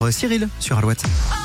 Cyril sur Alouette.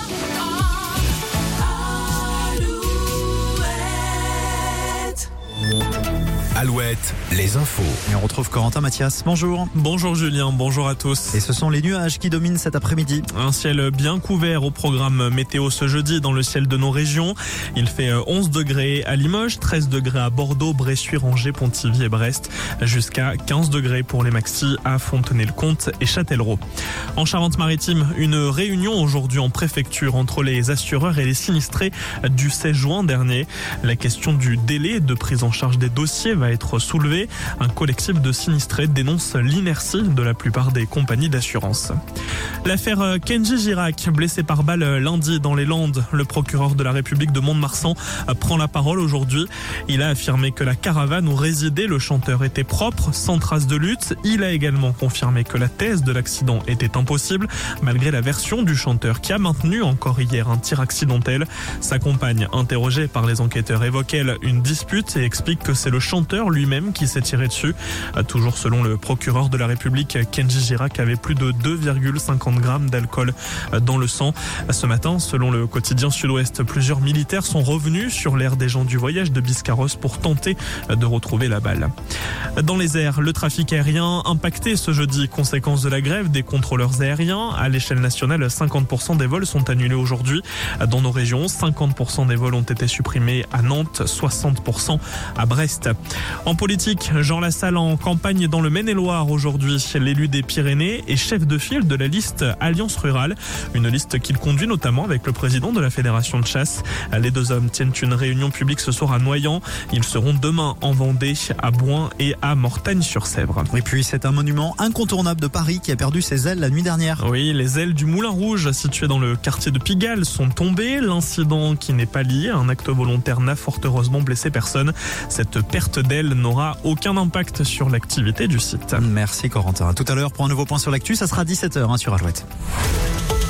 Alouette, les infos. Et on retrouve Corentin Mathias. Bonjour. Bonjour Julien, bonjour à tous. Et ce sont les nuages qui dominent cet après-midi. Un ciel bien couvert au programme météo ce jeudi dans le ciel de nos régions. Il fait 11 degrés à Limoges, 13 degrés à Bordeaux, Bressuire, Angers, Pontivy et Brest, jusqu'à 15 degrés pour les maxis à Fontenay-le-Comte et Châtellerault. En Charente-Maritime, une réunion aujourd'hui en préfecture entre les assureurs et les sinistrés du 16 juin dernier. La question du délai de prise en charge des dossiers va être soulevée. Un collectif de sinistrés dénonce l'inertie de la plupart des compagnies d'assurance. L'affaire Kenji Girac, blessé par balle lundi dans les Landes. Le procureur de la République de Mont-de-Marsan prend la parole aujourd'hui. Il a affirmé que la caravane où résidait le chanteur était propre, sans trace de lutte. Il a également confirmé que la thèse de l'accident était impossible, malgré la version du chanteur qui a maintenu encore hier un tir accidentel. Sa compagne, interrogée par les enquêteurs, évoque elle une dispute et explique que c'est le chanteur lui-même qui s'est tiré dessus. Toujours selon le procureur de la République, Kenji Girac avait plus de 2,50 grammes d'alcool dans le sang. Ce matin, selon le quotidien Sud-Ouest, plusieurs militaires sont revenus sur l'aire des gens du voyage de Biscarrosse pour tenter de retrouver la balle. Dans les airs, le trafic aérien impacté ce jeudi, conséquence de la grève des contrôleurs aériens. À l'échelle nationale, 50% des vols sont annulés aujourd'hui. Dans nos régions, 50% des vols ont été supprimés à Nantes, 60% à Brest. En politique, Jean Lassalle en campagne dans le Maine-et-Loire aujourd'hui. L'élu des Pyrénées est chef de file de la liste Alliance Rurale. Une liste qu'il conduit notamment avec le président de la Fédération de chasse. Les deux hommes tiennent une réunion publique ce soir à Noyant. Ils seront demain en Vendée, à Bouin et à Mortagne-sur-Sèvre. Et puis c'est un monument incontournable de Paris qui a perdu ses ailes la nuit dernière. Oui, les ailes du Moulin Rouge situé dans le quartier de Pigalle sont tombées. L'incident, qui n'est pas lié à un acte volontaire, n'a fort heureusement blessé personne. Cette perte d'ailes n'aura aucun impact sur l'activité du site. Merci Corentin. Tout à l'heure pour un nouveau point sur l'actu, ça sera 17h sur Alouette.